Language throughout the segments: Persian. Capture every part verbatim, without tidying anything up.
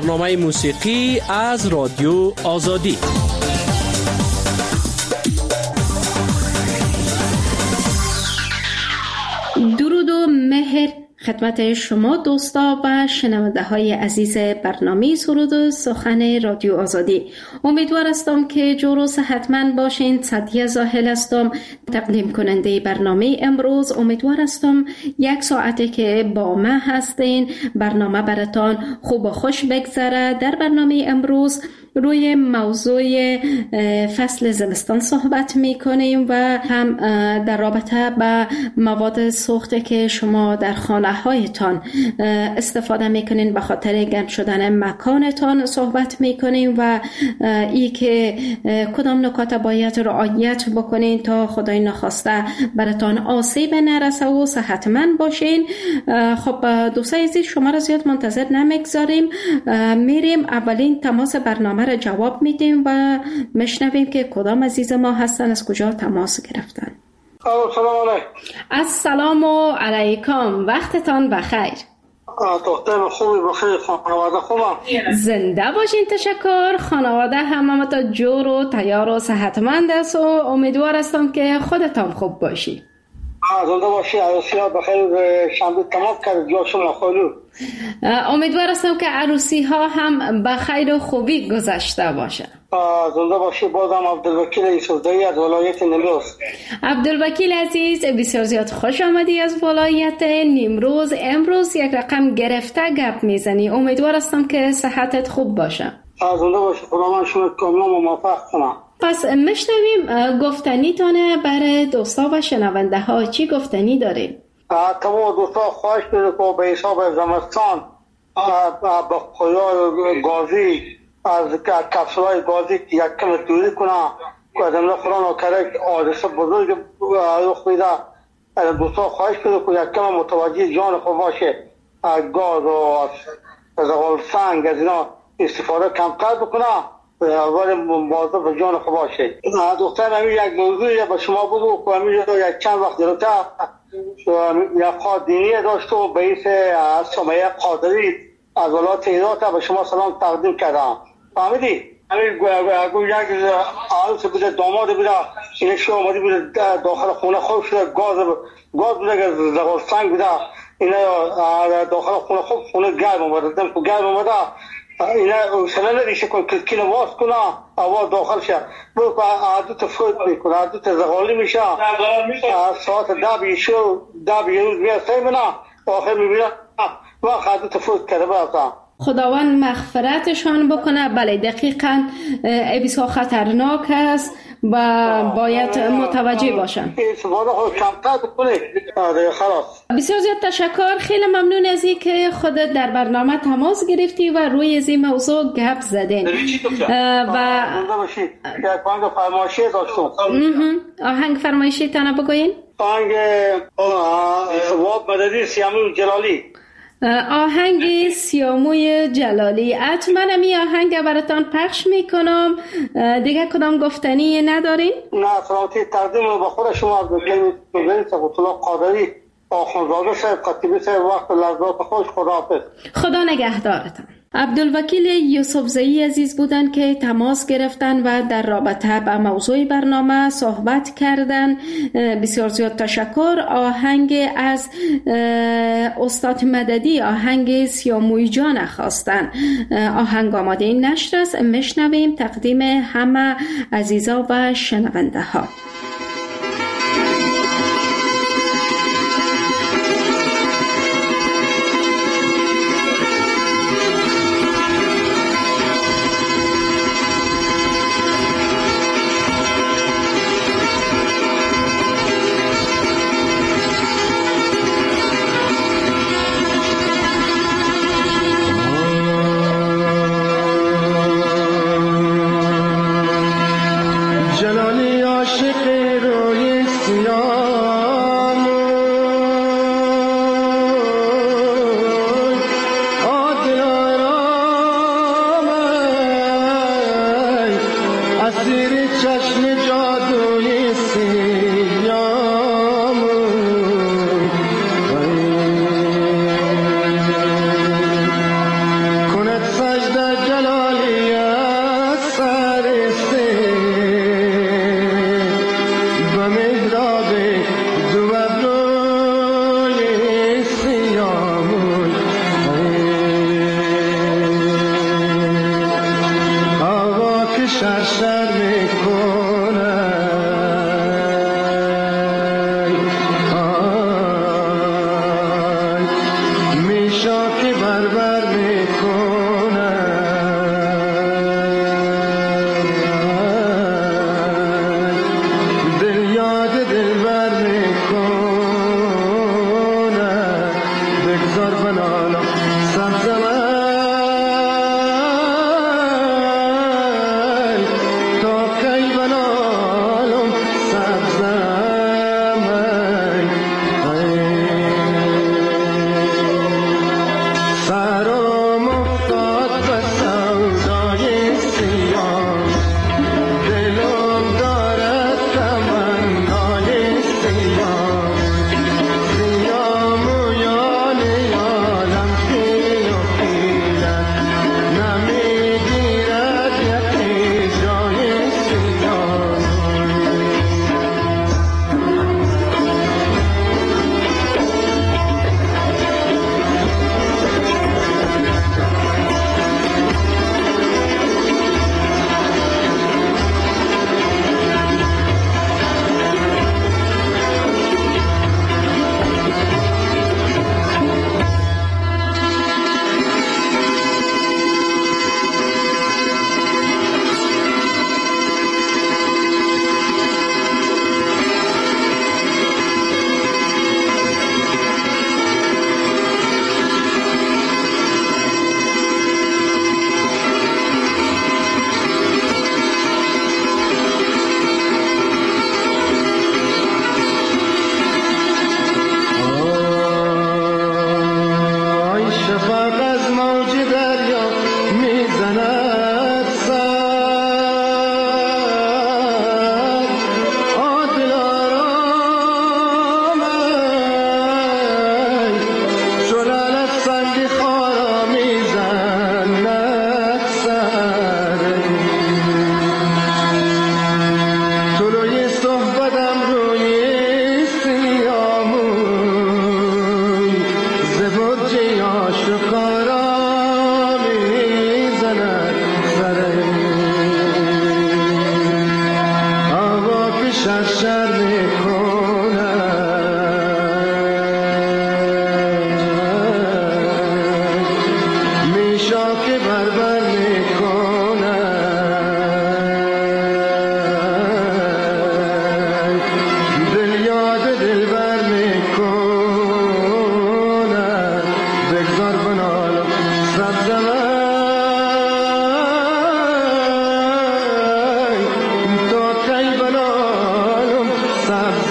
برنامه موسیقی از رادیو آزادی. درود و مهر خدمت شما دوستا و شنونده های عزیز برنامه سرود و سخن رادیو آزادی. امیدوار هستم که جور و صحتمند باشین. سعدیه زاهل هستم، تقدیم کننده برنامه امروز. امیدوار هستم یک ساعته که با من هستین برنامه براتان خوب و خوش بگذره. در برنامه امروز روی موضوع فصل زمستان صحبت میکنیم و هم در رابطه با مواد سوخته که شما در خانه هایتان استفاده میکنین به خاطر گرم شدن مکانتان صحبت میکنیم و ای که کدام نکات باید رعایت بکنین تا خدای نخواسته براتان آسیب نرسه و صحتمند باشین. خب دوستای عزیز، شما را زیاد منتظر نمیگذاریم، میریم اولین تماس برنامه را جواب میدیم و مشنویم که کدام عزیز ما هستن، از کجا تماس گرفتن. سلام علیکم. السلام علیکم، وقتتان بخیر. دختر خوبی بخیر، خانواده خوبم؟ زنده باشین. تشکر. خانواده همه تا جور و تیار و صحتمند است و امیدوار هستم که خودتان خوب باشی. زنده باشی. عروسی ها بخیر شنبه تمام کرد جاشون خالو. امیدوار هستم که عروسی ها هم بخیر و خوبی گذشته باشه. زنده باشی. بازم عبدالوکیل یوسفزایی از ولایت نیمروز. عبدالوکیل عزیز، بسیار زیاد خوش آمدی از ولایت نیمروز. امروز یک رقم گرفته گپ میزنی. امیدوار هستم که صحتت خوب باشه. زنده باشی. خدا من شما کاملا موفق کنم. پس مشنویم گفتنی تانه برای دوستا و شنونده ها. چی گفتنی دارین؟ تمام دوستا خواهش بده که به حساب زمستان به خیال گازی از کپسولای گازی یک کم دوری کنه که از امنا قرآن و کرک حادثه بزرگ رخ میده. دوستا خواهش بده که یک کم متوجه جان خود باشه، گاز و از سنگ از اینا استفاده کمتر بکنه ولی مواظب به جان خود باشه. دختر همین یک موضوعی به شما بگو که همین یک چند وقت جلوتر یک خواه دینی داشت و به ایس سمیه قادری از ولایت هرات به شما سلام تقدیم کردم. فهمیدی؟ همین یک عروس بوده، داماد بوده، این شو آمدی بوده داخل خونه خوب شده، گاز گاز بوده که زغال سنگ بوده، اینا داخل خونه خوب خونه گرم اومده، دم که گرم اومده اینا سنه ندیشه کن کلکین واز کنه آواز داخل شه برو که عادت فوت میکنه، عادت زغالی میشه. ساعت ده بیشو ده بیروز میاسته منه آخر میبینه وقت عادت فوت کرده برسه. خداوند مغفرتشان بکنه. بله دقیقاً بسیار خطرناک است و باید متوجه باشن. بسیار زیاد تشکر. خیلی ممنون از این که خودت در برنامه تماس گرفتی و روی از این موضوع گپ زدین. و آهنگ فرمایشی تانه بگوین. آهنگ واب مددی سیاموی جلالی. آهنگ سیاموی جلالی. حتما می آهنگ براتان پخش میکنم. دیگه کدام گفتنی ندارین؟ نه، سلامتی تقدیم به خود شما بگید سبوت الله قادری آخونزاده صاحب خطیبی صاحب وقت لحظات خوش. خداحافظ. خدا نگهدارتان. عبدالوکیل یوسفزایی عزیز بودن که تماس گرفتن و در رابطه با موضوع برنامه صحبت کردن. بسیار زیاد تشکر. آهنگ از استاد مددی، آهنگ سیاموی جان خواستن. آهنگ آماده نشر است، مشنویم تقدیم همه عزیزا و شنونده ها. سجده Stop.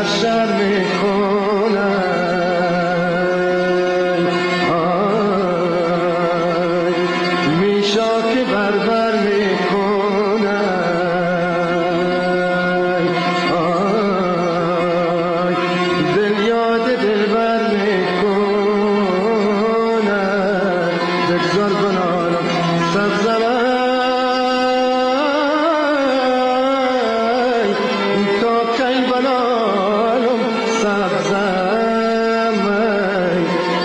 سر میکنن میشا که بربر میکنن دل یاد دلبر میکنن بگذار بنالم سبزمن تا کی بنالم سبزمن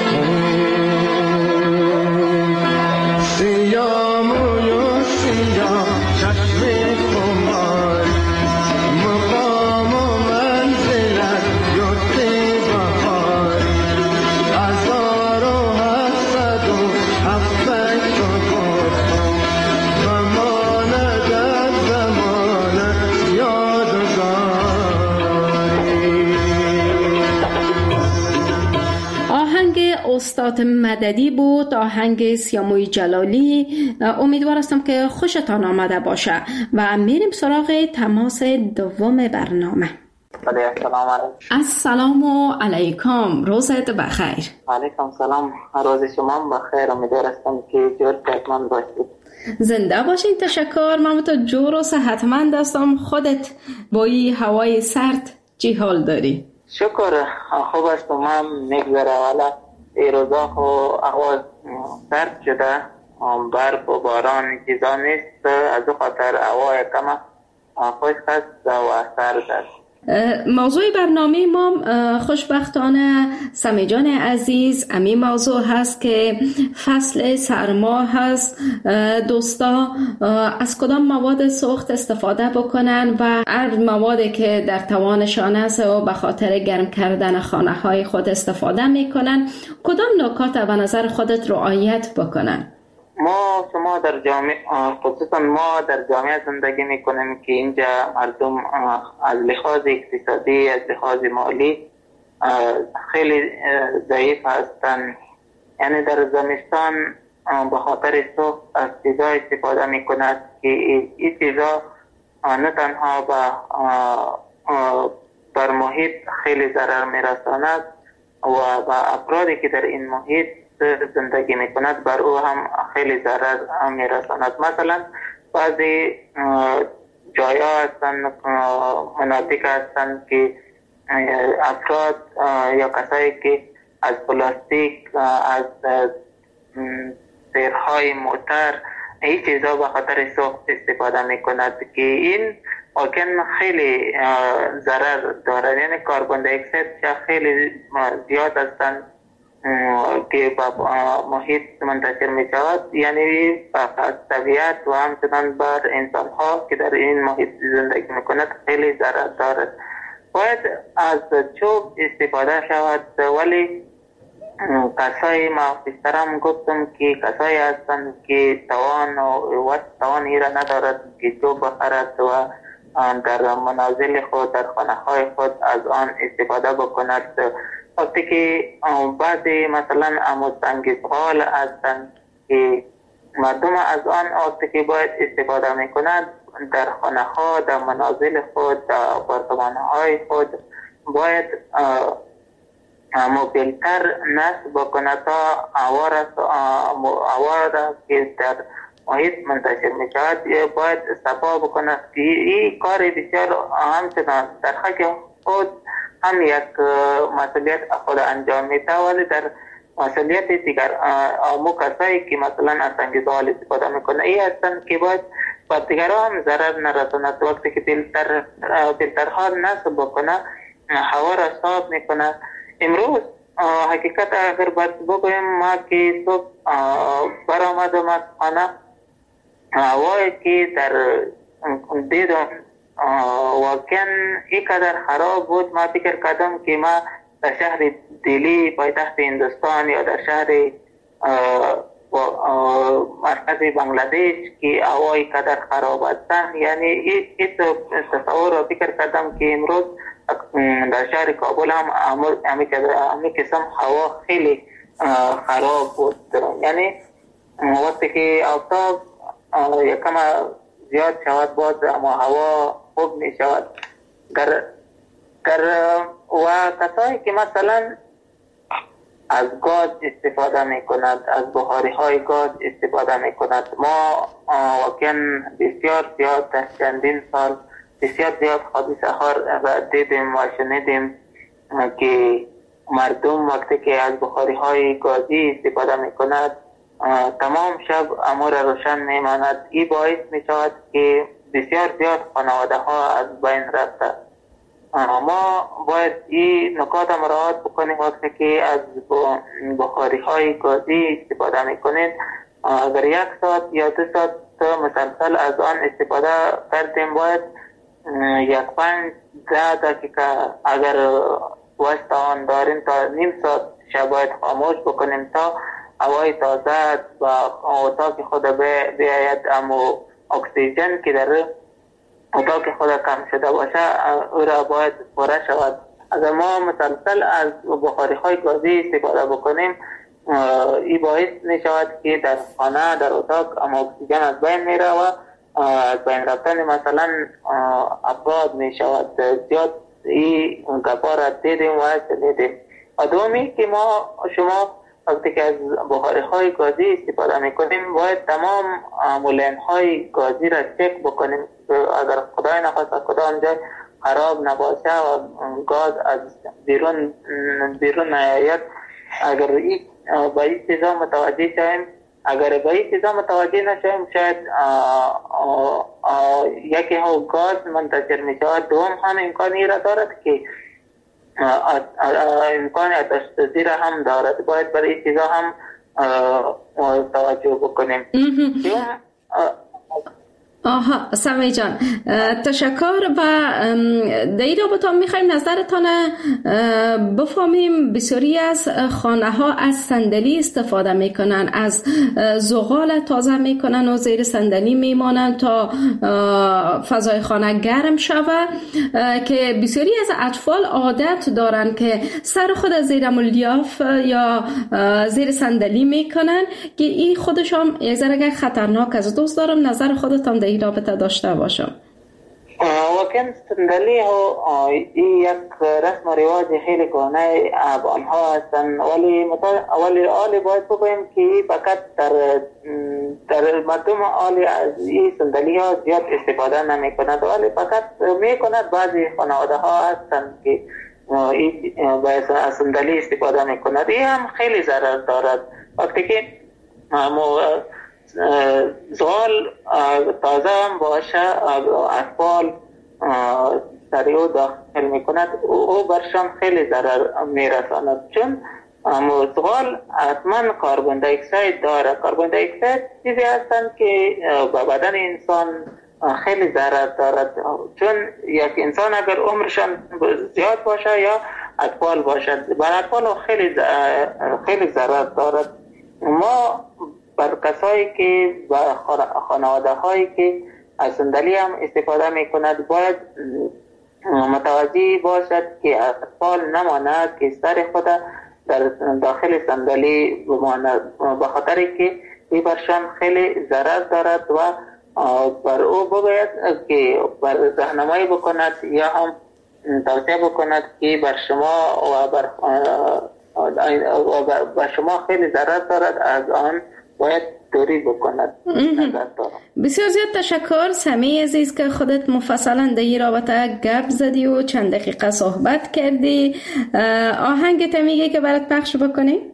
سیاه موی و سیاه چشم خمار مقام و منزلت یاد بهار هزار و هفتصد و هفتاد تا گفتم و ماند از زمانت یادگاری. آهنگ استاد مددی بود، آهنگ سیاموی جلالی. امیدوار هستم که خوشتان آمده باشه و میریم سراغ تماس دوم برنامه. السلام علیکم. السلام علیکم، روزت بخیر. علیکم سلام، روز شما بخیر. امیدوار هستم که جور صحتمند باشید. زنده باشین. تشکر. من تو جور و صحتمند هستم. خودت با این هوای سرد چی حال داری؟ شکر خوب است. من میگذره. والا این روزا خو هوا سرد شده، برف و باران چیزا نیست، از او خاطر هوا کم خوش است و سرد است. موضوع برنامه ما خوشبختانه سمی جان عزیز امی موضوع هست که فصل سرما هست. دوستا از کدام مواد سوخت استفاده بکنن و هر موادی که در توانشان است و به خاطر گرم کردن خانه های خود استفاده میکنن، کدام نکات به نظر خودت رعایت بکنن؟ ما شما در جامعه، خصوصا ما در جامعه زندگی میکنیم که اینجا مردم از لحاظ اقتصادی، از لحاظ مالی خیلی ضعیف هستند. یعنی در زمستان به خاطر سوخت از چیزا استفاده میکند که این چیزا نه تنها بر محیط خیلی ضرر میرساند و به افرادی که در این محیط زندگی میکند بر او هم خیلی ضرر میرساند. مثلا بعضی جای ها هستند، مناطق هستند که افراد یا کسایی که از پلاستیک، از سیرهای موتر، این چیزا به خاطر سوخت استفاده میکند که این واقعا خیلی ضرر دارد. یعنی کربن دی اکساید خیلی زیاد هستند که با محیط منتشر می شود، یعنی از طبیعت و همچنان بر انسان ها که در این محیط زندگی می کند خیلی ضرر دارد. باید از چوب استفاده شود، ولی کسایی ما پیشترم گفتم که کسایی هستند که توان و توان ایره ندارد که چوب بخرد و در منازل خود، در خانه های خود از آن استفاده بکند. وقتی که بعضی مثلا اموسنگیزغال هستند که مردم از آن وقتی که باید استفاده میکنند در خانه ها، در منازل خود، در آپارتمان های خود باید موبیلتر نصب بکند تا هوا را که در محیط منتشر می شود باید صفا بکند که این کار بسیار همچنان در حق خود هم یک مسئولیت خود انجام میده، ولی در مسئولیت دیگر امو کسایی که مثلا از انگیزال استفاده میکنه ای هستند که باید با دیگرها هم ضرر نرساند. وقتی که فیلتر فیلترها نصب بکنه هوا را صاف میکنه. امروز حقیقت اگر باید بگویم ما که صبح برآمدم از خانه، هوایی که در دیدم واقعا اینقدر خراب بود، ما فکر کردم که ما در شهر دلی پایتخت هندوستان یا در شهر مرکز بنگلادش که هوای قدر خراب هستند، یعنی این تصور را فکر کردم که امروز در شهر کابل هم همین قسم هوا خیلی خراب بود. یعنی وقتی که آفتاب یکم زیاد شود باز اما هوا خوب می شود. در در و کسایی که مثلا از گاز استفاده می کند، از بخاری های گاز استفاده می کند، ما واقعا بسیار زیاد در چندین سال بسیار زیاد حادثه ها را دیدیم و شنیدیم که مردم وقتی که از بخاری های گازی استفاده می کند تمام شب امور روشن می ماند. این باعث می شود که بسیار زیاد خانواده ها از بین رفته. ما باید این نکات مراعات بکنیم وقتی که از بخاری های گازی استفاده می کنید. اگر یک ساعت یا دو ساعت مسلسل از آن استفاده کردیم باید یک پنج ده دقیقه اگر وقت آن داریم تا نیم ساعت شب باید خاموش بکنیم تا هوای تازه و اتاق خود بیاید، اما اکسیژن که در اتاق خود کم شده باشه او را باید پره شود. اگر ما مسلسل از بخاری های گازی استفاده بکنیم این باعث می شود که در خانه در اتاق اما اکسیژن از بین می رود و از بین رفتن مثلا افراد می شود. زیاد این گپا را دیدیم و شنیدیم. و دومی که ما شما وقتی که از بخاری های گازی استفاده می کنیم باید تمام مولین های گازی را چک بکنیم اگر خدای نخواست کدام جای خراب نباشه و گاز از بیرون بیرون نیاید. اگر این با این چیزا متوجه شویم، اگر با این چیزا متوجه نشویم شاید یکی ها گاز منتشر می شود، دوم هم امکانی را دارد که امکان آتش سوزی را هم دارد. باید برای این چیزا هم توجه بکنیم. آها سمی جان تشکر. و در این رابطه میخوایم نظرتان بفهمیم. بسیاری از خانه ها از صندلی استفاده میکنن، از زغال تازه میکنن و زیر صندلی میمانن تا فضای خانه گرم شود، که بسیاری از اطفال عادت دارن که سر خود زیر ملیاف یا زیر صندلی میکنن که این خودشان یک ذره خطرناک است. دوست دارم نظر خودتان در این رابطه داشته باشم. واقعا صندلی ها این یک رسم و رواج خیلی کهنه آنها هستند، ولی ولی آلی باید بگویم که فقط در در مردم آلی از این صندلی ها زیاد استفاده نمی کند، ولی فقط می کند بعضی خانواده ها هستند که این باید از صندلی استفاده می کند. این هم خیلی ضرر دارد. وقتی که زغال تازه هم باشه اطفال سریع داخل میکند او برشان خیلی ضرر میرساند، چون زغال حتما کاربن دی اکساید داره. کاربن دی اکساید چیزی هستند که به بدن انسان خیلی ضرر دارد، چون یک انسان اگر عمرشان زیاد باشه یا اطفال باشد بر اطفال خیلی خیلی ضرر دارد. ما بر کسایی که و خانواده هایی که از صندلی هم استفاده می کند باید متوجه باشد که اطفال نماند که سر خود در داخل صندلی بماند، به خاطر که این برشان خیلی ضرر دارد و بر او باید که بر راهنمایی بکند یا هم توصیه بکند که بر شما و بر و بر شما خیلی ضرر دارد، از آن باید دوری بکند. بسیار زیاد تشکر سمی عزیز که خودت مفصلا در این رابطه گپ زدی و چند دقیقه صحبت کردی. آهنگت میگه که برات پخش بکنی؟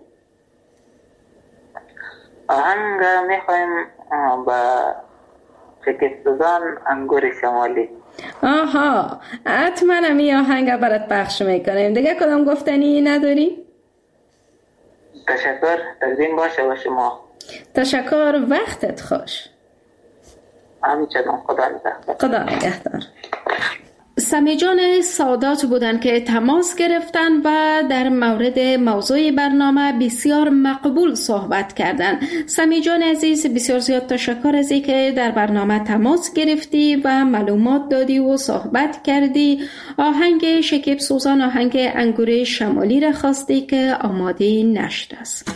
آهنگ میخوایم با شکستزان انگور شمالی. آها حتما همی آهنگ برات پخش میکنیم. دیگه کدام گفتنی نداری؟ تشکر، تقدیم باشه با شما. تشکر، وقتت خوش. همچنان، خدا نگهدار. خدا نگهدار. سمی جان سادات بودن که تماس گرفتن و در مورد موضوع برنامه بسیار مقبول صحبت کردن. سمی جان عزیز بسیار زیاد تشکر از اینکه در برنامه تماس گرفتی و معلومات دادی و صحبت کردی. آهنگ شکیب سوزان آهنگ انگور شمالی را خواستی که آماده نشده است.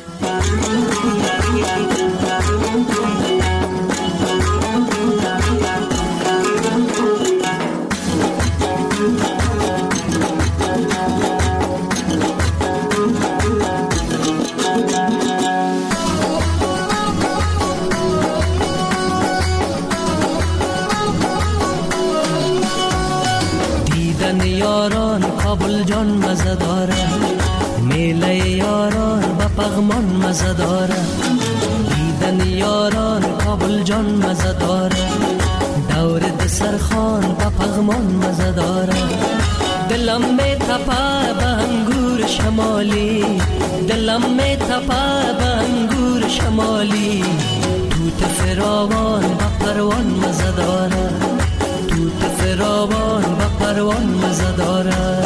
یاران کابل جان مزه داره، میله یاران با پغمان مزه داره، دیدن یاران کابل جان مزه داره، دور دسرخان با پغمان مزه داره. دلم می تپه به انگور شمالی، دلم می تپه به انگور شمالی، توت فراوان با پروان مزه داره، توت فراوان با پروان مزه داره.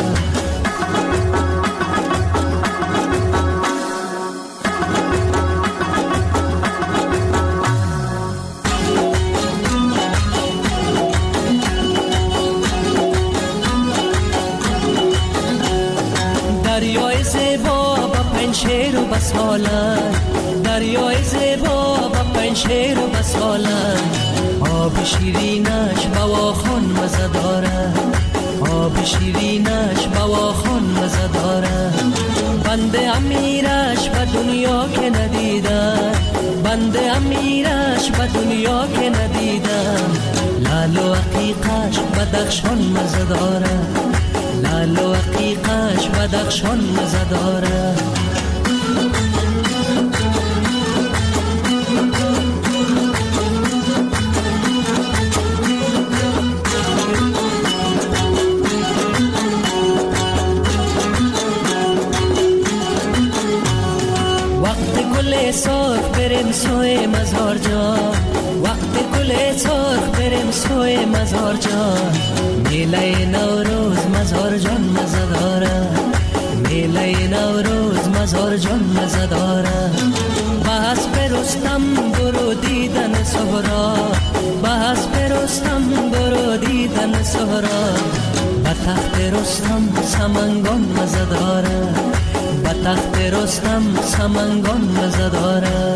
دریای زیبا با پنشیر و بسالن، دریای زیبا با پنشیر و بسالن، آب شیرینش بواخون مزه داره، آب شیرینش بواخون مزه داره. بنده امیرش به دنیا که ندیدم، بنده امیرش به دنیا که ندیدم، لال و عقیقش بدخشان مزه داره، لال و عقیقش بدخشان مزه داره. وقت گل سرخ بریم سوی مزار جان، وقت گل سرخ بریم سوی مزار جان، میله نوروز مزار جان مزه داره، میله نوروز مزار جان مزه داره. بحث برستم برو دیدن سهرا، بحث برستم برو دیدن سهرا، به تخت رستم سمنگان مزه داره، به تخت رستم سمنگان مزه داره.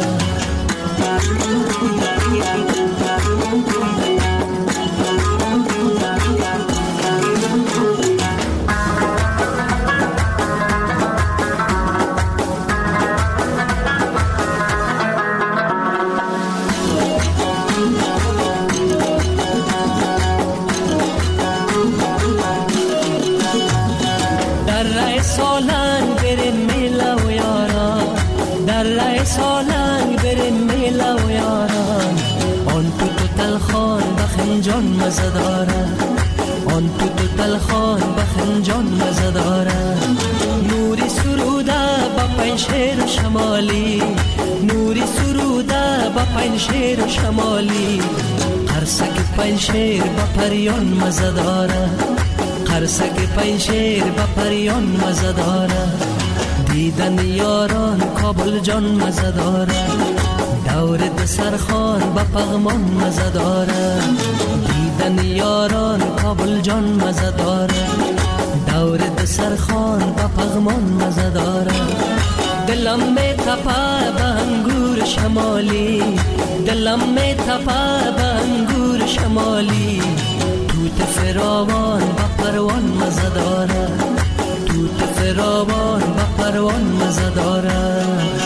در رای سالنگ بریم میله و یاران، در رای سالنگ بریم میله و یاران، آن تو تو تلخان بخنجان مزه داره، آن تو تو تلخان بخنجان مزه داره. نوری سروده با پنشیر شمالی، نوری سروده با پنشیر شمالی، قرصک پنشیر با پریان مزه داره، قرصک پنشیر با پریان مزه داره. دیدن یاران کابل جان مزه داره، دور دسرخان با پغمان مزه داره، دیدن یاران کابل جان مزه داره، دور دسرخان با پغمان مزه داره. دلم می تپه به انگور شمالی، دلم می تپه به انگور شمالی، توت فراوان با پروان مزه داره، توت فراوان با پروان مزه داره.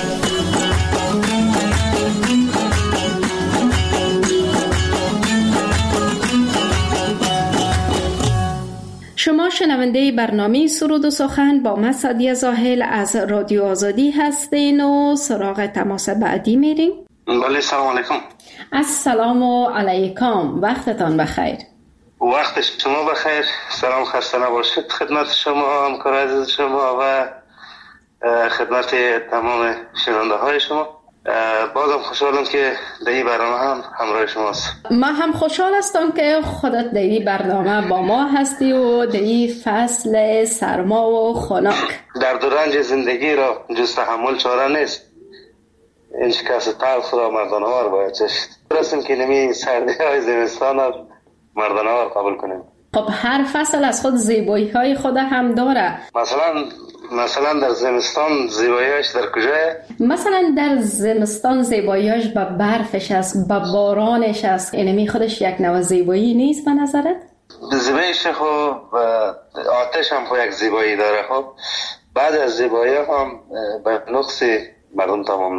شما شنونده برنامه سرود و سخن با من سعدیه زاهل از رادیو آزادی هستین و سراغ تماس بعدی میریم. بله سلام علیکم. السلام علیکم، وقتتان بخیر. وقت شما بخیر. سلام، خسته نباشید خدمت شما همکار عزیز شما و خدمت تمام شنونده های شما. بازم خوشحالم که در این برنامه هم همراه شماست. ما هم خوشحال هستم که خودت در این برنامه با ما هستی و در این فصل سرما و خنک. در دوران زندگی را جز تحمل چاره نیست، این شکست تلخ را مردانه‌وار باید چشید. درستیم که نمی سردی های زمستان را مردانه‌وار قبول کنیم. خب هر فصل از خود زیبایی های خود هم داره. مثلا مثلا در زمستان زیباییش در کجاه؟ مثلا در زمستان زیباییش با برفش است، با بارانش است. اینمی خودش یک نوع زیبایی نیست به نظرت؟ زیباییش خب آتش هم خب یک زیبایی داره. خب بعد از زیبایی هم به نقص مردم تمام نشه.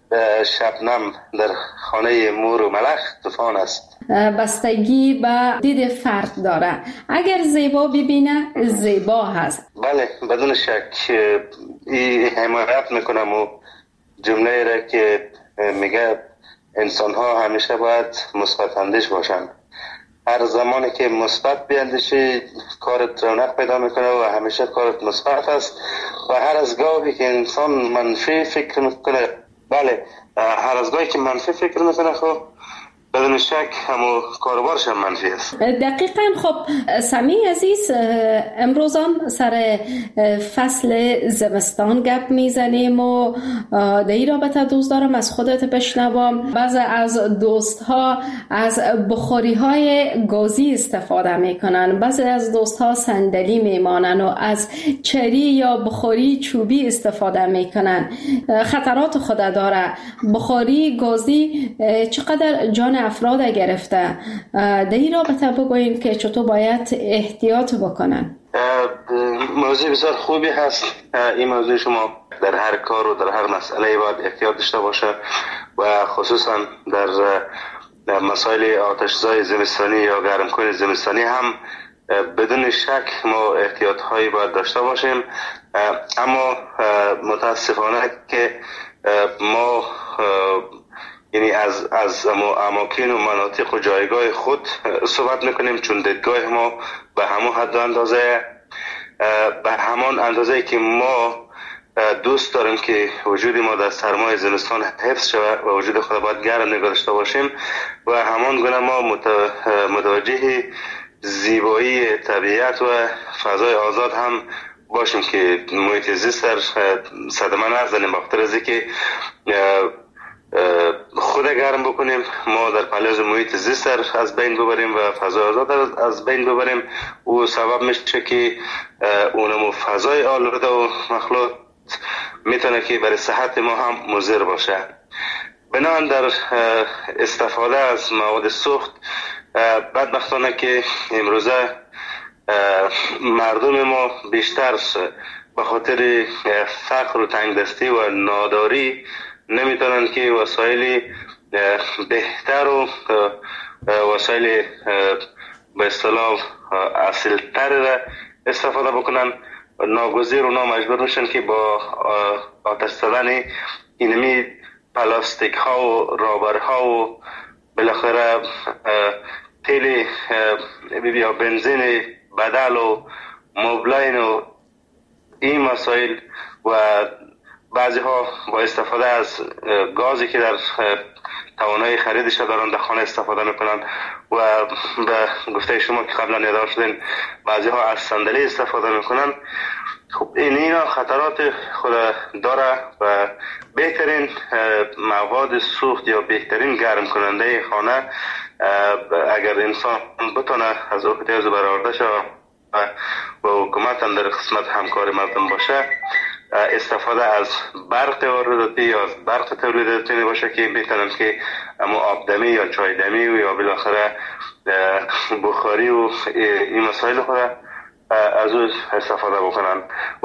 شبنم در خانه مور و ملخ طوفان است. بستگی به دید فرد داره. اگر زیبا ببینه زیبا هست. بله بدون شک این حمایت میکنم و جمله را که میگه انسان ها همیشه باید مثبت اندیش باشن. هر زمانی که مثبت بیاندیشی کارت رونق پیدا میکنه و همیشه کارت مثبت است و هر از گاهی که انسان منفی فکر میکنه، بله هر از گاهی که منفی فکر میکنه خب بدون شک همو کاروبارش هم منفی است. دقیقاً. خب سمی عزیز، امروز هم سر فصل زمستان گپ میزنیم و در این رابطه دوست دارم از خودت بشنوم. بعضی از دوست ها از بخاری های گازی استفاده میکنن، بعضی از دوست ها صندلی میمانن و از چری یا بخاری چوبی استفاده میکنن. خطرات خود داره. بخاری گازی چقدر جان افراد گرفته؟ در این رابطه بگوین که چطور باید احتیاط بکنن. موضوع بسیار خوبی هست. این موضوع شما در هر کار و در هر مسئله باید احتیاط داشته باشه و خصوصا در مسائل آتش‌زای زمستانی یا گرمکن زمستانی هم بدون شک ما احتیاط هایی باید داشته باشیم. اما متاسفانه که ما یعنی از از اماکن و مناطق و جایگاه خود صحبت میکنیم، چون دیدگاه ما به همون حد و اندازه به همان اندازه که ما دوست داریم که وجود ما در سرمای زمستان حفظ شود و وجود خود باید گرم نگاه داشته باشیم و همان گونه ما متوجه زیبایی طبیعت و فضای آزاد هم باشیم که محیط زیست در صدمه نزنیم. بخاطر از اینکه خود گرم بکنیم ما در پلیز محیط زیست از بین ببریم و فضای آزاد از بین ببریم، او سبب میشه که اونمو فضای آلوده و مخلوط میتونه که برای صحت ما هم مضر باشه. بنابراین در استفاده از مواد سوخت بدبختانه که امروزه مردم ما بیشتر به خاطر فقر و تنگدستی و ناداری نمیتونن که وسایل بهتر و وسایل به اصطلاح اصیل‌تر را استفاده بکنن. ناگزیر اونا مجبور میشن که با آتش زدن اینمی پلاستیک ها و رابر ها و بالاخره تیل یا بنزین بدل و موبلاین و این مسائل و بعضی ها با استفاده از گازی که در توانایی خریدش دارن در خانه استفاده میکنن و به گفته شما که قبلا یادآور شدین بعضی ها از صندلی استفاده میکنن. خب این اینا خطرات خود داره و بهترین مواد سوخت یا بهترین گرم کننده خانه اگر انسان بتونه از احتیاج برآورده شود و حکومت هم در قسمت همکار مردم باشه، استفاده از برق وارداتی یا از برق تولیداتی باشه که بهترن که اما آبدمی یا چایدمی یا بالاخره بخاری و این مسائل خود از او استفاده بکنن و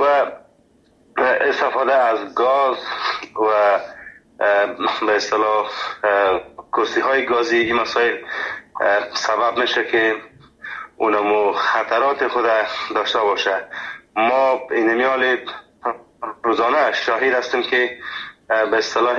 استفاده از گاز و به اصطلاح کرسی های گازی این مسائل سبب میشه که اونمو خطرات خود داشته باشه. ما این میال روزانه شاهد هستیم که به اصطلاح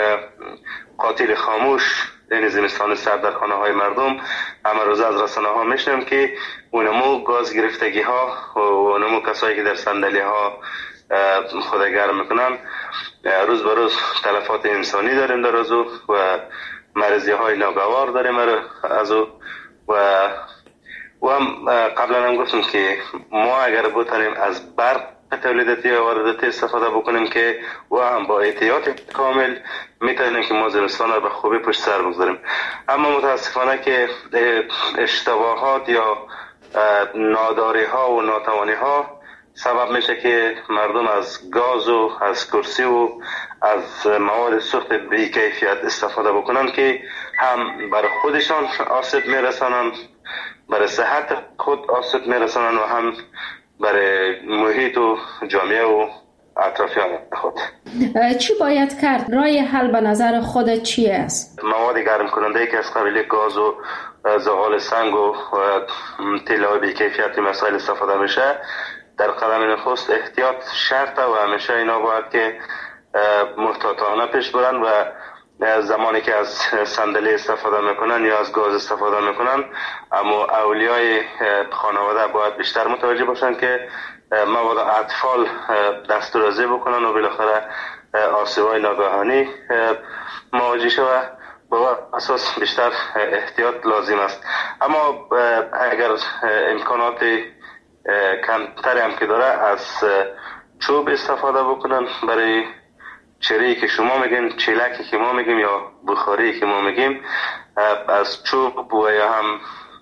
قاتل خاموش این زمستان سرد در خانه های مردم همه روز از رسانه ها میشنیم که اونمو گاز گرفتگی ها و اونمو کسایی که در صندلی ها خود گرم میکنن روز به روز تلفات انسانی داریم در ازو و مرضی های ناگوار داریم از او و و قبلا هم گفتم که ما اگر بتونیم از برق تولیداتی و وارداتی استفاده بکنیم که و هم با احتیاط کامل میتونیم که ما زمستان را به خوبی پشت سر بگذاریم. اما متاسفانه که اشتباهات یا ناداری ها و ناتوانی ها سبب میشه که مردم از گاز و از کرسی و از مواد سوخت بی کیفیت استفاده بکنن که هم برای خودشان آسیب میرسانن، برای صحت خود آسیب میرسانن و هم برای محیط و جامعه و اطرافیان خود. چی باید کرد؟ راه حل به نظر خودت چی است؟ مواد گرم کننده که از قبیل گاز و زغال سنگ و طلای بی کیفیت مسائل استفاده میشه، در قدم نخست احتیاط شرطه و همیشه اینا باید که محتاطانه پیش برن و زمانی که از صندلی استفاده میکنن یا از گاز استفاده میکنن، اما اولیای خانواده باید بیشتر متوجه باشن که مواد اطفال دسترسی بکنن و بالاخره آسیب‌های ناگهانی مواجه شود. با اساس بیشتر احتیاط لازم است. اما اگر امکانات کمتری هم که داره، از چوب استفاده بکنن برای چری که شما میگین، چیلکی که ما میگیم یا بخاری که ما میگیم، از چوب و یا هم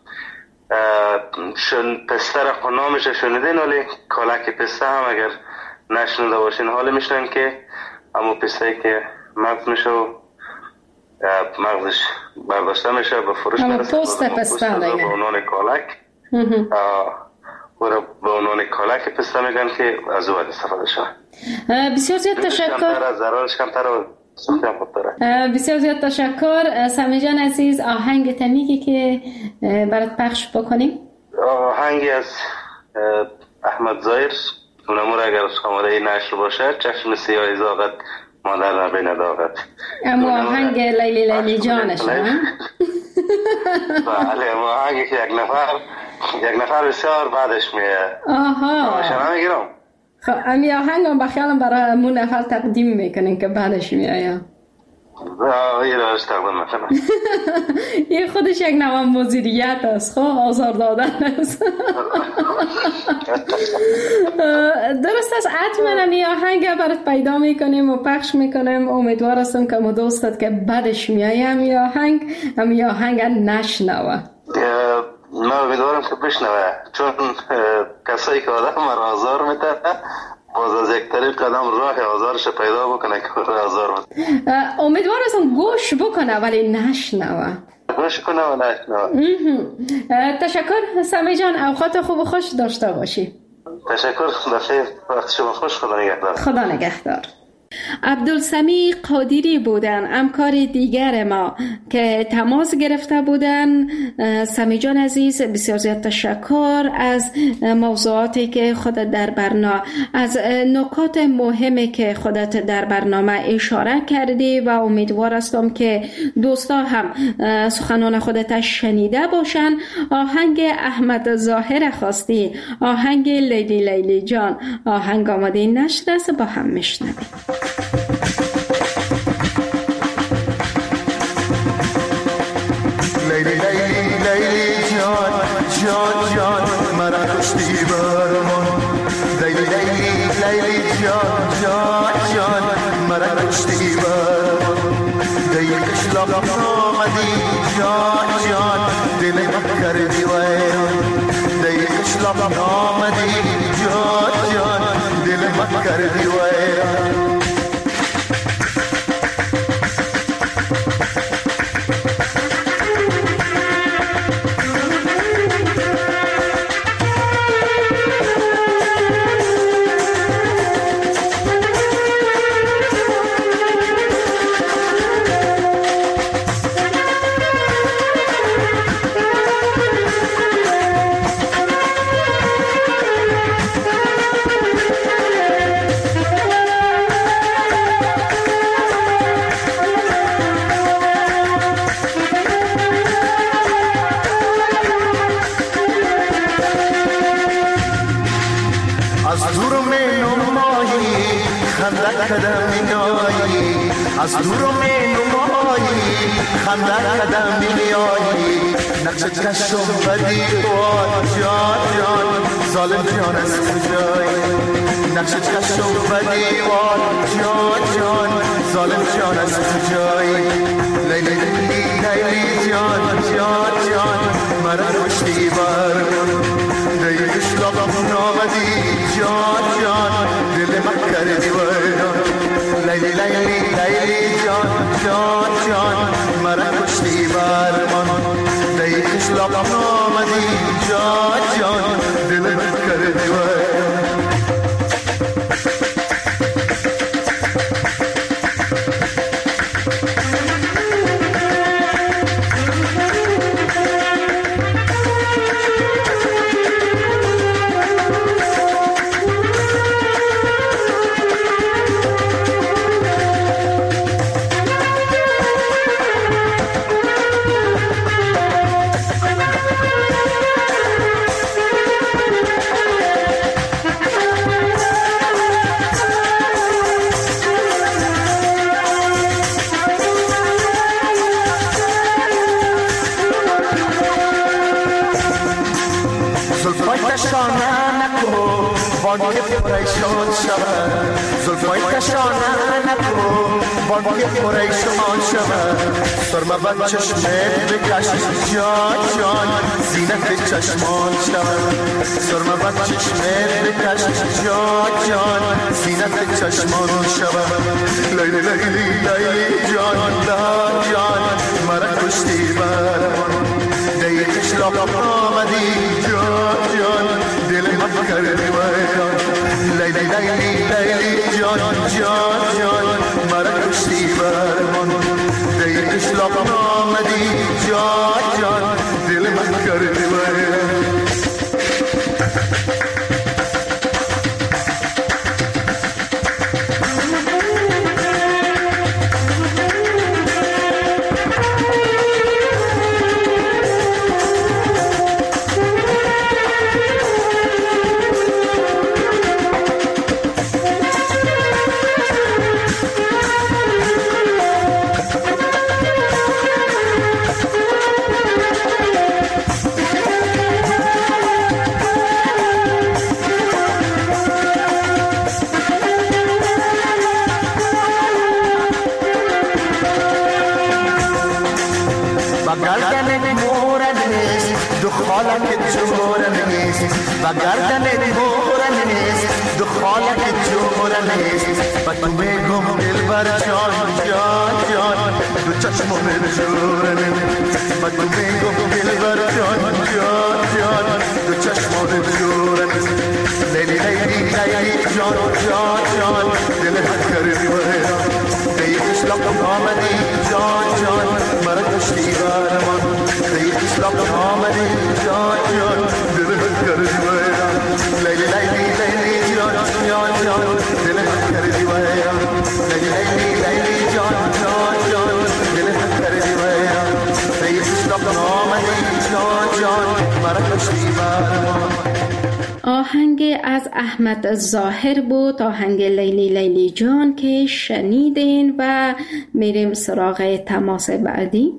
شن پستر قنامش شنیدین، ولی کالک پسته هم اگر نشنیده باشین حالی میشنن که اما پسته که مغز میشه و مغزش برداشته میشه به فروش میرسه. پوست پسته دیگه به عنوان کالک و به عنوان کالک پسته میگن که از او باید استفاده شود. بسیار زیاد تشکر. ضررش کمتر و سوختم خوب داره. بسیار زیاد تشکر. سمی جان عزیز، آهنگ تمیگی که برات پخش بکنیم؟ آهنگی از احمد ظاهر، اونمور اگر شماره نشر باشه، چشم سیاه زاغت مادر نبینه داغت. اما آهنگ لیلی لیلی جانش بله، اما آهنگی که یک نفر یک نفر بسیار بعدش میه. آها شما میگیرم. خب امی آهنگ هم بخیالم برای همون نفر تقدیم میکنین که بعدش میایه. یه دارش تقدیم میکنم. این خودش یک نوع مدیریت است، خب آزار دادن است. درست است. حتما امی آهنگ برات پیدا میکنیم و پخش میکنیم. امیدوار هستم که ما دوستت که بعدش میایه امی آهنگ امی آهنگ نشنوه. من امیدوارم که بشنوه، چون کسایی که آدم را آزار میده باز از یک طریق قدم راه آزارش پیدا بکنه که آزار میده. امیدوار هستم گوش بکنه ولی نشنوه. گوش کنه و نشنوه. تشکر سمی جان، اوقات خوب و خوش داشته باشی. تشکر، خدا خیر، وقت شما خوش، خدا نگهدار. خدا نگهدار. عبدالسمی قادری بودن، همکار دیگر ما که تماس گرفته بودن. سمی جان عزیز، بسیار زیاد تشکر از موضوعاتی که خودت در برنامه، از نکات مهمی که خودت در برنامه اشاره کردی و امیدوار هستم که دوستا هم سخنان خودت شنیده باشن. آهنگ احمد ظاهر خواستی، آهنگ لیلی لیلی جان، آهنگ آماده نشده است، با هم میشنویم. لیلی لیلی لیلی جان جان جان مرا کشتی برمان. لیلی لیلی لیلی جان جان جان مرا کشتی برمان. دیگه کشلاب آمدی جان جان دل من کردی ویران. دیگه کشلاب آمدی جان جان دل من کردی ویران. از دور می نمایی خندر قدم میایی. نقش چشم بدی وای جان جان ظالم جان از کجایی. نقش چشم بدی وای جان جان ظالم جان از کجایی. لیلی لیلی لیلی جان جان جان مرا کشتی برمان. دیگه کشلابم نامدی جان جان دل من کردی ویران. لیلی لیلی لیلی جان جان جان مرا کشتی برمان. دیگه کشلابم نامدی جان جان دل من کردی ویران. بانک پریشان شود زلفای کشان نکن بانک پریشان شود سرمه بد چشمت بکش جان جان زینت چشمان شود سرمه بد چشمت بکش جان جان زینت چشمان شود لیلی لیلی لیلی جان جان مرا کشتی برمان دیگش لاب آمدی جان جان دل من کردی ویران لیلی لیلی لیلی جان جان جان مرا کشتی برمان دیگش لاب آمدی جان جان دل من کردی ویران و گردن مورن نیست دخالت جورن نیست و تو میگم دلبر جان جان جان دو چشمم جورن نیست و تو میگم دلبر جان جان جان دو چشمم جورن نیست لیلی لیلی لیلی جان جان جان دل من کردی ویران دیگش لب آمدی جان جان مرا کشتی برمان دیگش لب آمدی جان جان دل من کردی ویران لیلی لیلی لیلی جان جان جان دل من کردی ویران لیلی لیلی لیلی جان جان جان دل من کردی ویران دیگش لب آمدی جان جان مرا کشتی برمان. آهنگ از احمد ظاهر بود، آهنگ لیلی لیلی جان که شنیدین و میریم سراغ تماس بعدی.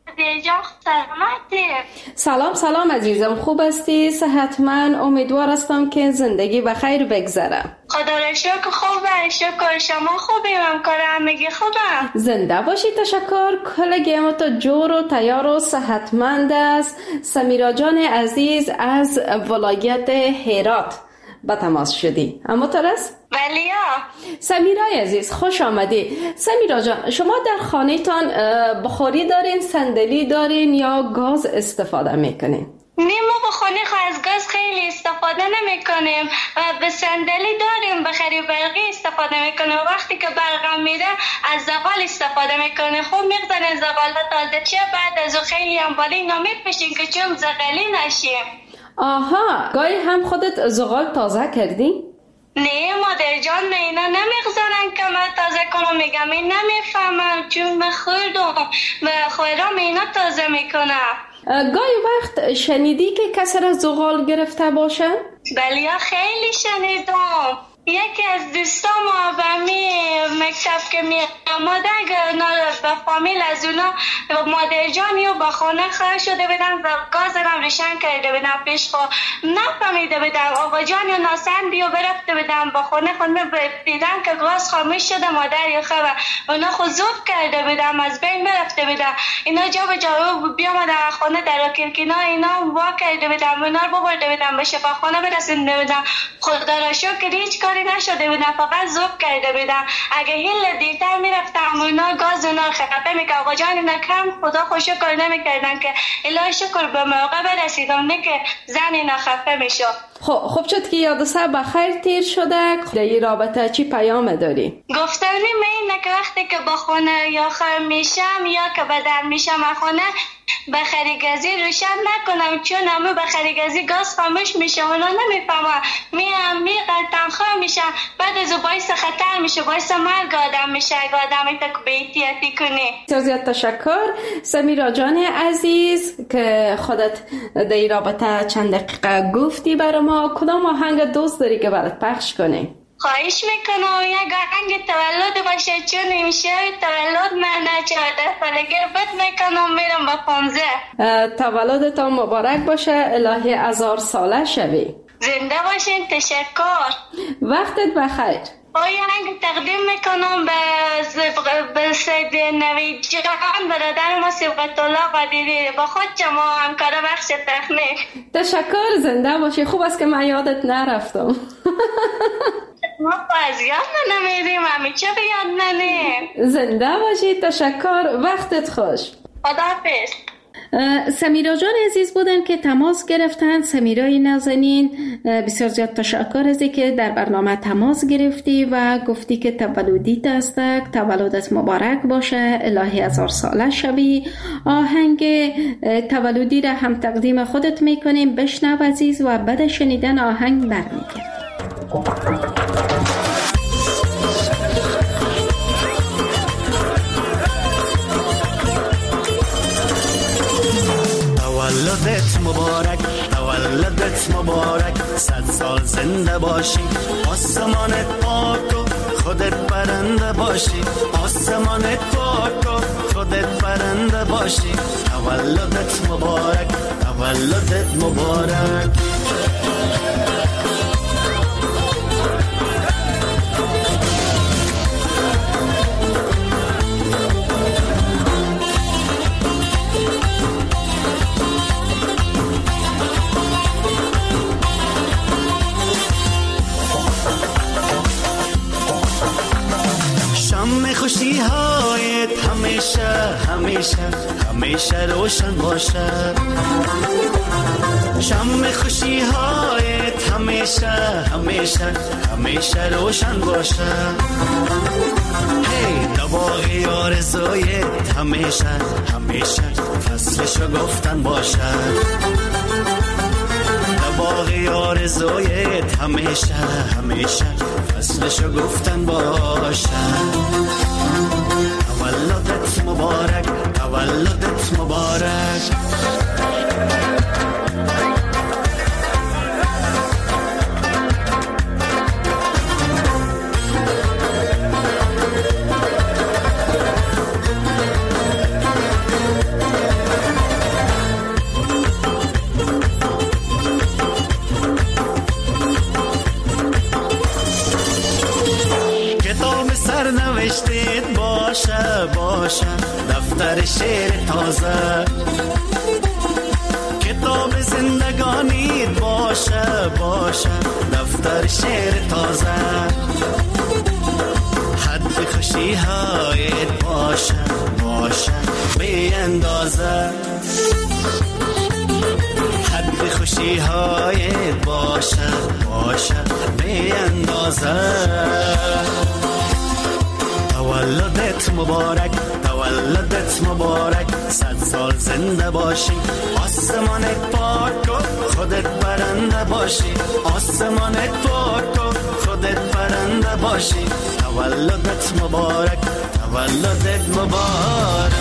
سلام سلام عزیزم، خوب هستی؟ صحتمند؟ امیدوار هستم که زندگی بخیر بگذره. خدا را شکر خوبه، شکر شما خوبی؟ من کار همگی خوبم. زنده باشی، تشکر. کلگی ما تو جور و تیار و صحتمند است. سمیرا جان عزیز از ولایت هرات به تماس شدی. اما ترس؟ بلیا. سمیرای عزیز خوش آمدی. سمیرا جان، شما در خانه تان بخاری دارین، صندلی دارین یا گاز استفاده میکنین؟ نه، ما به خانه از گاز خیلی استفاده نمی کنیم و به صندلی داریم، به خری برقی استفاده میکنیم. وقتی که برقم میره از زغال استفاده میکنیم. خوب میگذاریم زغال تازه چه بعد از خیلی هم بالا اینا میپشیم که چون زغالی نشیم. آها، گاهی هم خودت زغال تازه کردی؟ نه مادر جان، نه اینا نمیگذارن که من تازه کنم. میگم این نمیفهمم چون من خوردم و خورم اینا تازه میکنم. گاهی وقت شنیدی که کسی را زغال گرفته باشه؟ بله خیلی شنیدم. یکی از دوستام و می مکتب که می آمده به فامیل از اونا مادر جانی و با خانه خواهر شده بدن و گاز هم روشن کرده بدن پیش خوا نفهمیده بدن. آقا جانی و ناسن بیو برفته بدن با خانه خونه دیدن که گاز خاموش شده مادر یا خواهر اونا خضوب کرده بدن از بین برفته بدن. اینا جا به جا بیامدن خانه در کلکینا اینا وا کرده بدن اونا رو ببرده بدن به شفاخانه برسونده بدن. خدا را شکر هیچ کاری نشده بودن، فقط زوب کرده بودن. اگه هیل دیرتر میرفتم اونا گاز اونا خفه میکرد. آقا جان اینا کم خدا خو شکر نمیکردن که الهی شکر به موقع برسیدم نه که زن اینا خفه میشد. خب خب شد که یادسه بخیر تیر شده. در این رابطه چی پیام داری؟ گفتنی اینه که وقتی که با خونه یا خر میشم یا که بدن میشم خونه بخریگزی روشن نکنم چون همه بخریگزی گاز خاموش میشه اونا نمیفهمن. میام میقلتم خواهم میشم بعد از باعث خطر میشه باعث مرگ آدم میشه اگه آدمی تک به احتیاطی کنی. زیاد تشکر سمیرا جان عزیز که خودت در این رابطه چند دقیقه گفتی برای ما. کدام آهنگ دوست داری که برات پخش کنی؟ خواهش میکنم یک آهنگ تولد باشه چون امشب تولد من چهارده سالگی بد میکنم میرم با پانزده. تولدت مبارک باشه، الهی هزار ساله شوی. زنده باشین. تشکر. وقتت بخیر. آهنگ تقدیم میکنم به به سید نوید جان، برادر ما صبغت الله قدیری، با خود شما همکار بخش تکنیک. تشکر. زنده باشی. خوب است که من یادت نرفتم. ما باز یاد نمیدیم، همیشه به یاد نمیم. زنده باشی. تشکر. وقتت خوش. خداحافظ. سمیرا جان عزیز بودن که تماس گرفتن. سمیرای نازنین، بسیار زیاد تشکر از که در برنامه تماس گرفتی و گفتی که تولدیت هستک، تولدت مبارک باشه، الهی هزار ساله شوی. آهنگ تولدی را هم تقدیم خودت میکنیم. بشنو عزیز و بعد شنیدن آهنگ برمیگردیم. تولدت مبارک، تولدت مبارک، صد سال زنده باشی، آسمانت پاک و خودت برنده باشی، آسمانت پاک و خودت برنده باشی. تولدت مبارک، تولدت مبارک. خوشی هایت همیشه همیشه همیشه روشن باشه، شم خوشی هایت همیشه همیشه همیشه روشن باشه. هی دباغی آرزویت همیشه همیشه فصلشو گفتن باشه، دباغی آرزویت همیشه همیشه فصلشو گفتن باشه. تولدت مبارک، تولدت مبارک. نوشتید باشه باشه دفتر شعر تازه، کتاب زندگانیت باشه باشه دفتر شعر تازه، حد خوشی هایت باشه باشه بی اندازه، حد خوشی هایت باشه باشه بی اندازه. تولدت مبارک، تولدت مبارک، صد سال زنده باشی، آسمانت پاک و خودت برنده باشی، آسمانت پاک و خودت برنده باشی. تولدت مبارک، تولدت مبارک.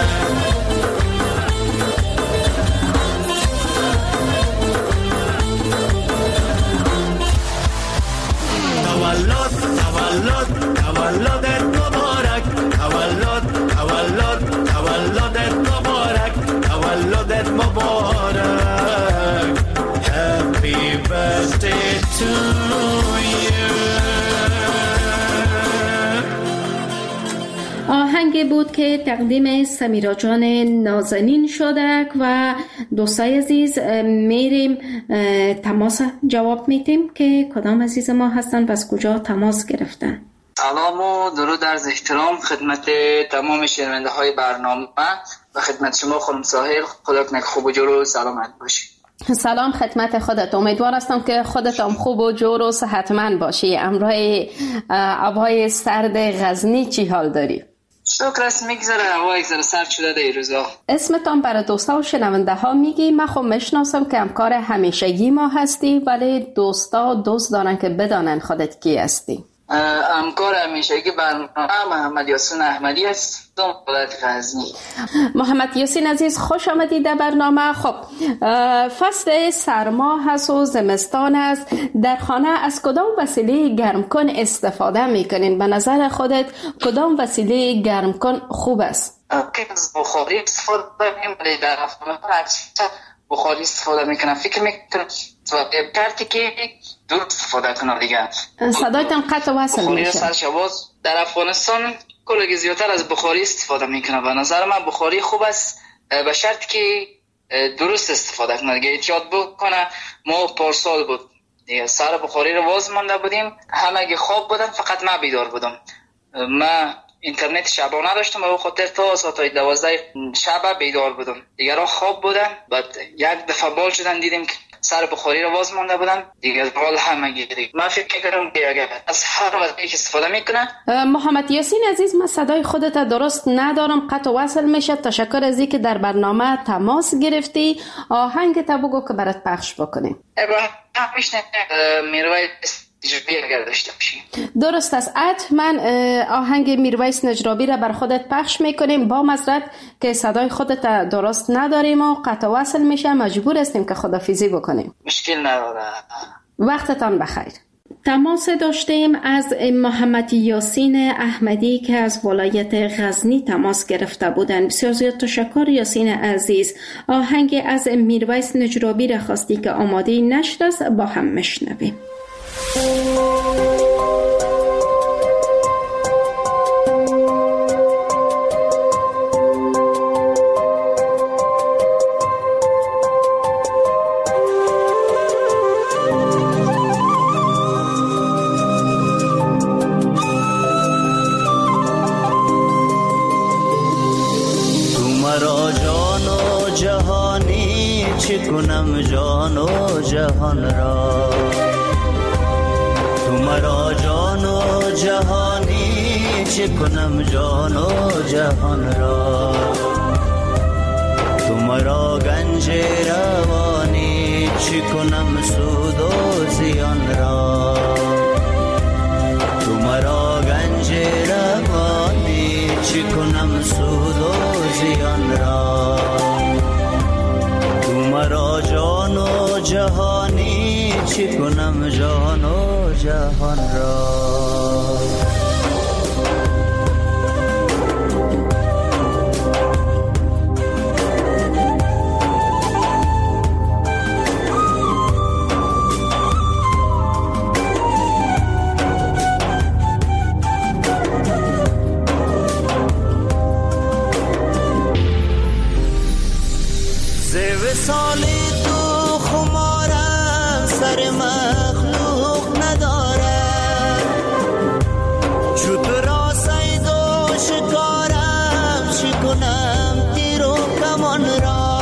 تولد تولد تولدت مبارک، تولد تولد تولدت مبارک، تولدت مبارک. Happy birthday to you. آهنگ بود که تقدیم سمیرا جان نازنین شده و دوستای عزیز میریم تماس جواب میتیم که کدام عزیز ما هستن و از کجا تماس گرفتن. سلام و درود عرض احترام خدمت تمام شنونده های برنامه و خدمت شما خانم ساحل. خدا کنه خوب و جور و سلامت باشی. سلام خدمت خودت. امیدوار هستم که خودت هم خوب و جور و صحتمند باشی. امروز هوای سرد غزنی چی حال داری؟ شکر است میگذره، هوا یک ذره سرد شده در روزا. اسمتان برای دوستا و شنونده ها میگی؟ من خب میشناسم که همکار همیشگی ما هستی، ولی دوستا دوست دارن که بدانن خودت کی هستی. همکار همیشگی برنامه محمد یاسین احمدی است، ولایت غزنی. محمد یاسین عزیز خوش آمدید در برنامه. خب فصل سرما هست و زمستان است، در خانه از کدام وسیله گرمکن استفاده میکنین؟ به نظر خودت کدام وسیله گرمکن خوب است؟ از بخاری استفاده میکنیم، ولی در هفته بخاری استفاده میکنن، فکر میکنم کارتی که درست استفاده کنه دیگه. صدایتان قطع وصل بخاری میشه. سرشواز در افغانستان کلگی زیادتر از بخاری استفاده میکنه. به نظر من بخاری خوب است به شرط که درست استفاده کنه دیگه. احتیاط بکنه. ما پارسال بود دیگه سر بخاری رو واز مانده بودیم، همه خواب بودن، فقط من بیدار بودم. من اینترنت شبانه داشتم و خاطر تا ساعت دوازده شب بیدار بودم، دیگران خواب بودن. بعد یک دفعه بال شدن دیدیم که سر بخاری رو واز مانده بودن دیگه، بال همه گیری. من فکر میکنم که اگر از هر وسیله استفاده میکنه. محمد یاسین عزیز، من صدای خودت درست ندارم، قطع وصل میشه. تشکر از اینکه در برنامه تماس گرفتی. آهنگ تا بگو که برات پخش بکنیم. ابراهیم میشنه میرویس نجرابی اگر داشته باشی. درست است. حتما آهنگ میرویس نجرابی را بر خودت پخش میکنیم. با معذرت که صدای خودت درست نداریم و قطع وصل میشه، مجبور هستیم که خدافیزی بکنیم. مشکل نداره. وقتتان بخیر. تماس داشتیم از محمد یاسین احمدی که از ولایت غزنی تماس گرفته بودند. بسیار زیاد تشکر یاسین عزیز. آهنگ از میرویس نجرابی را خواستی که آماده نشر است، با هم مشنویم. کنم جان و جهان را، تو مرا جان و جهانی چه کنم جان و جهان را، تو مرا گنج روانی چه کنم سود و زیان را، تو مرا گنج روانی چه کنم سود و زیان را، مرا جان و جهانی چی کنم جان و جهان را. سالی تو خمارم سر مخلوق ندارم، چو تو را سید و شکارم چی کنم تیر و کمان را،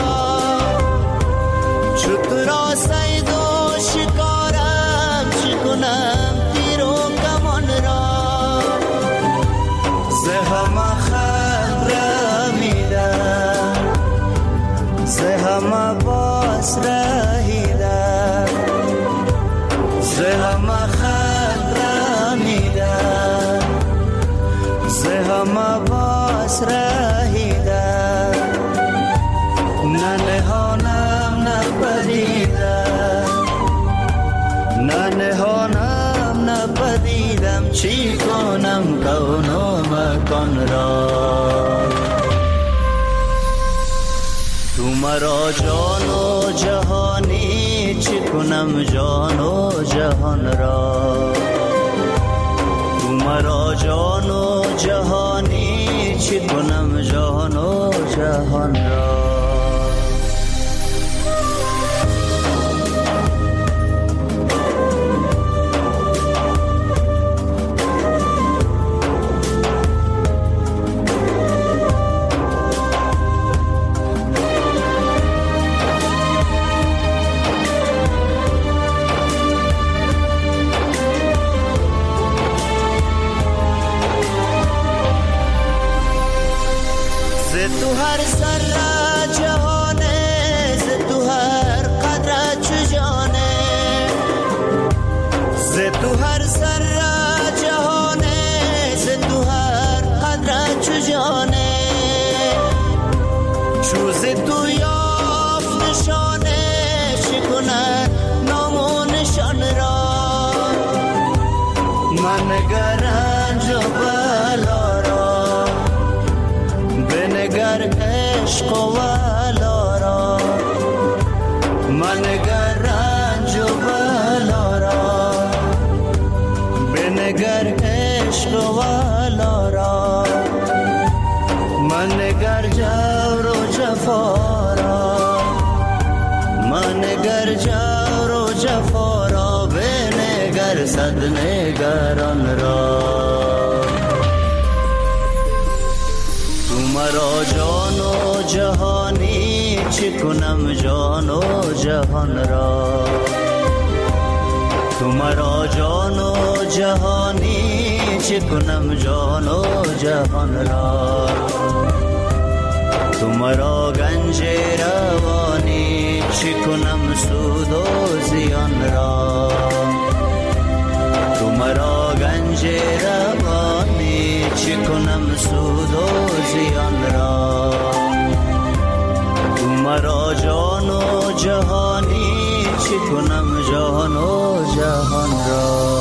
چو تو را سید و شکارم چی کنم تیر و کمان را، زهم خبر میدم زهم باس رهیدم، زهم خبر میدم زهم باس رهیدم، نه نهانم نه پدیدم نه نهانم نه پدیدم، چی کنم کون و مکان را، تو مرا جان و جهانی چی کنم جان و جهان را، تو مرا جان و جهانی چی کنم جان و جهان را. تو هر سر جهانه ز تو هر قدر چو جانه، ز تو هر سر جهانه ز تو هر قدر چو جانه، چو ز تو یافت نشانه شکنن نام و نشان را، من گرنج و بلا را بنگر عشق و ولا را، منگر رنج و بلا را، بنگر عشق و والا را، منگر جور و جفا را، منگر جور و جفا را، بنگر صد نگران را. تو مرا جان و جهانی چه کنم جان و جهان را، تو مرا جان و جهانی چه کنم جان و جهان را، تو مرا گنج روانی چه کنم سود و زیان را، تو مرا گنج روانی چه کنم سود و زیان را، تو مرا جان و جهانی چه کنم جان و جهان را.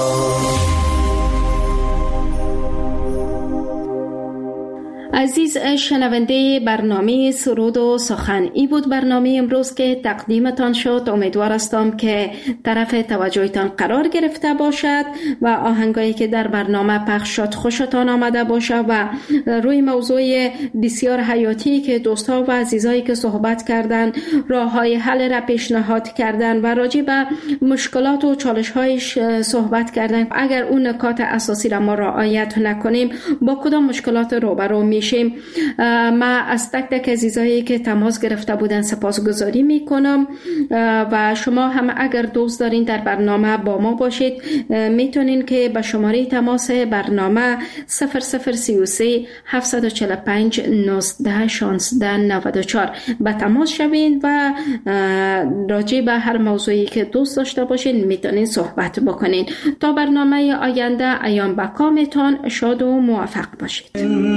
عزیز شنونده برنامه سرود و سخن، ای بود برنامه امروز که تقدیمتان شد. امیدوار هستم که طرف توجهتان قرار گرفته باشد و آهنگایی که در برنامه پخش شد خوشتان آمده باشد و روی موضوع بسیار حیاتی که دوستا و عزیزایی که صحبت کردن، راه های حل را پیشنهاد کردن و راجع به مشکلات و چالش هایش صحبت کردن. اگر اون نکات اساسی را ما رعایت نکنیم با کدام مشکلات روبرو میشیم؟ ما از تک تک عزیزایی که تماس گرفته بودن سپاسگزاری میکنم و شما هم اگر دوست دارین در برنامه با ما باشید میتونین که به شماره تماس برنامه صفر صفر سی و سه هفتصد و چهل و پنج نوزده شانزده نود و چهار به تماس شوین و راجع به هر موضوعی که دوست داشته باشین میتونین صحبت بکنین. تا برنامه آینده ایام بکامتان شاد و موفق باشید.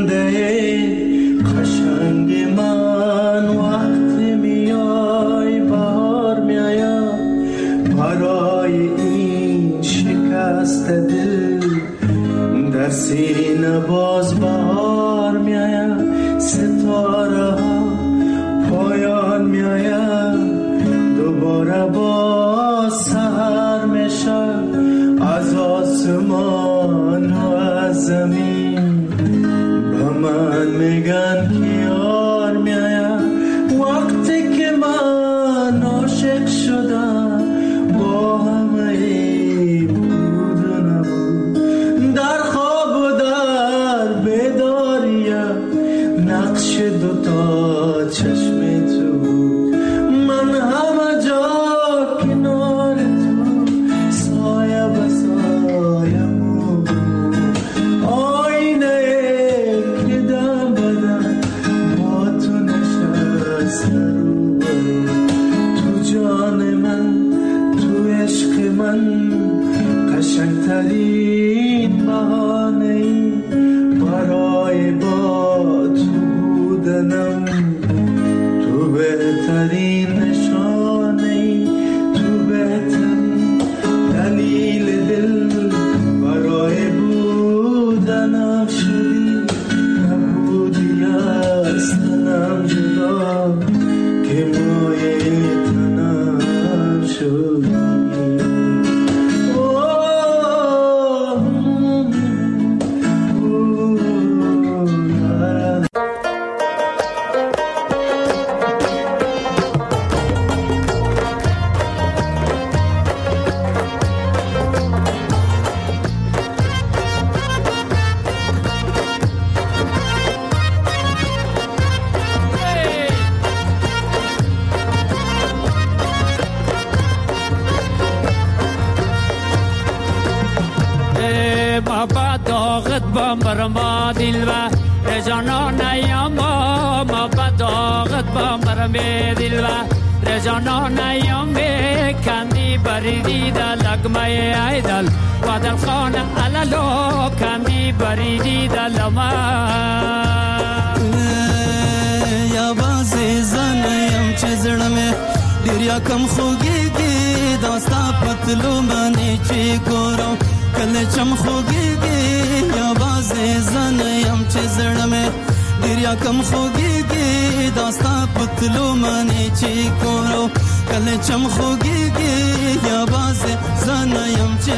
قشنگ من وقتی میای بهار میایم، برای این شکست دل در سینه باز بهار میایم، ستاره ها پایان میایم، دوباره باز سحر میشه، از آسمان و از زمین من میگن که یار میایم. وقتی که من عاشق شدم با همه بود و نبود، در خواب و در بیداریم نقش دوتا چشم تو بود، من همه جا کنار تو سایه به سایه بود، آینه تو جان من، تو عشق من، قشنگترین بهانه‌ای برای با تو بودنم، تو بهترین نشانه‌ای، تو بهترین دلیل دل برای بودنم شدی، نبودی از تنم جدا که مایه تنم شدی. برما دل و رجانان ایام ما بداغت با مرم دل و رجانان ایام کندی بریدی در لگمه ایدل و در خانه علالو کندی بریدی در لما یا بازی زنیم چه زرمه دریا کم خوگیگی داستا پتلو منی چی کرو کل چم خوگیگی یا بازی زنیم چه زرمه دریا کم خوگیگی داستا پتلو منی چی کرو کله چم خوگیگی یا باز زنایم چه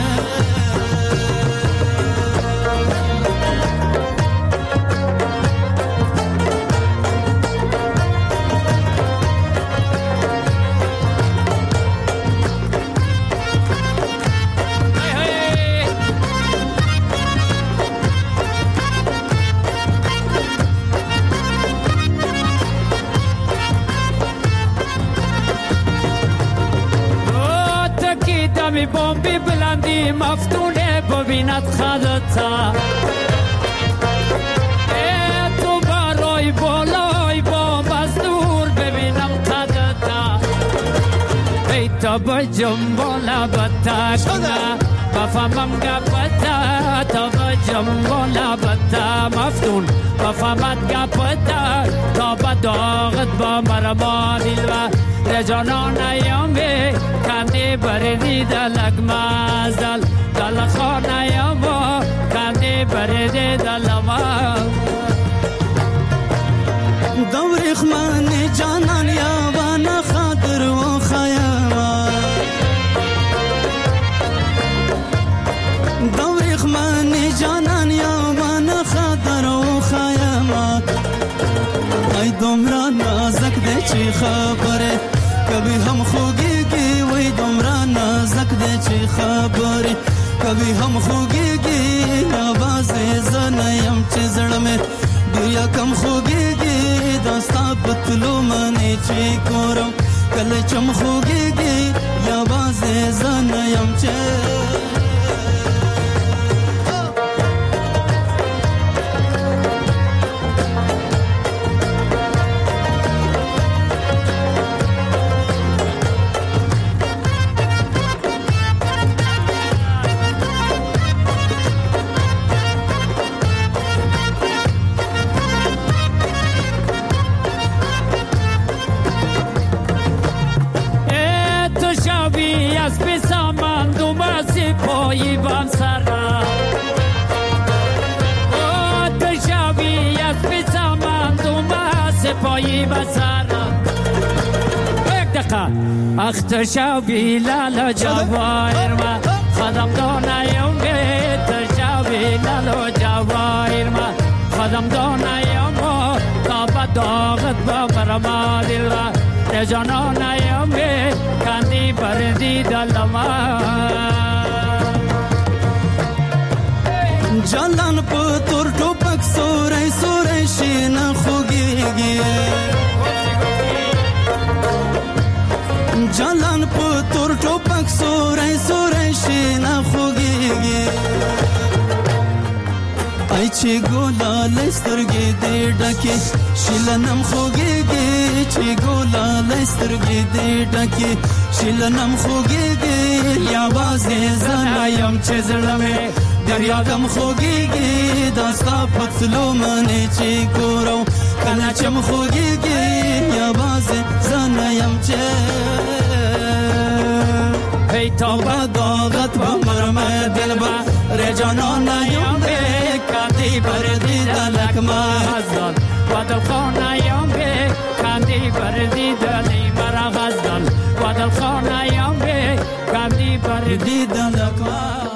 می بمبی بلندی مفتونه ببیند خدتا تو برای بالای بام از دور ببینم خدتا ای تا با جنبالا بتا کنه بفهمم گپتا تا با جنبالا بتا مفتون بفهمت گپتا تا با داغت با مرما دیلوه رجانان ایامی کندی بردی دلک مازدل دل خان ایاما کندی بردی دل ما دوریخ من جانان یاوان خاطر و خیاما دوریخ من جانان یاوان خاطر و خیاما ای دمرا نازک ده چی خبره کبھی ہم خوگیگی وی دمرا نازک دے چی خبری کبھی ہم خوگیگی آواز زنیم چی زڑ میں دیا کم خوگیگی داستا بطلو منی چی کورم کل چم خوگیگی آواز زنیم چی پایی بام سرا او تشاوی از بسامان دوما سپایی با سرا یک دقیقه اخ تشاوی لالا جوایر ما خدم دانایم به تشاوی لالا جوایر ما خدم دانایم تا با داغت با برما دل را رجانانایم به کندی بردی دلما جالان پتور ټوپک سورې سورې شین خوږيږي جالان پتور ټوپک سورې سورې شین خوږيږي ای چې ګولا لسترګې دې ډکه شیلنم خوږيږي چې ګولا لسترګې دې ډکه شیلنم خوږيږي یا بازه زنایم چې زړمه دریا کم خوگیگی داستا پتلو منی چی کورو کنا چم خوگیگی یا باز زنایم چه ای تا با داغت با مرمه دل با رجانان نیم بی کندی بردی دلک مازدان و دل خانایم بی کندی بردی دلی مرا غزدان و دل خانایم بی کندی بردی دلک مازدان